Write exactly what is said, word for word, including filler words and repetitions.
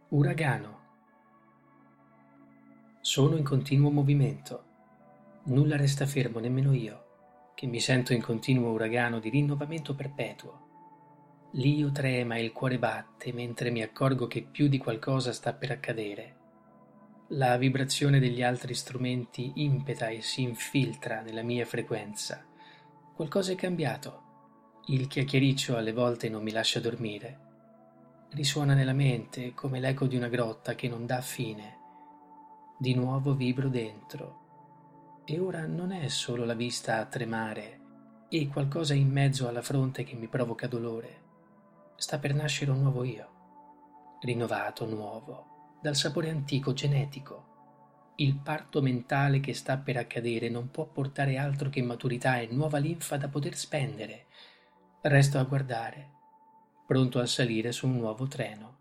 Uragano. Sono in continuo movimento. Nulla resta fermo, nemmeno io, che mi sento in continuo uragano di rinnovamento perpetuo. L'io trema e il cuore batte mentre mi accorgo che più di qualcosa sta per accadere. La vibrazione degli altri strumenti impeta e si infiltra nella mia frequenza. Qualcosa è cambiato. Il chiacchiericcio alle volte non mi lascia dormire. Risuona nella mente come l'eco di una grotta che non dà fine. Di nuovo vibro dentro. E ora non è solo la vista a tremare e qualcosa in mezzo alla fronte che mi provoca dolore. Sta per nascere un nuovo io, rinnovato, nuovo, dal sapore antico, genetico. Il parto mentale che sta per accadere non può portare altro che maturità e nuova linfa da poter spendere. Resto a guardare, pronto a salire su un nuovo treno.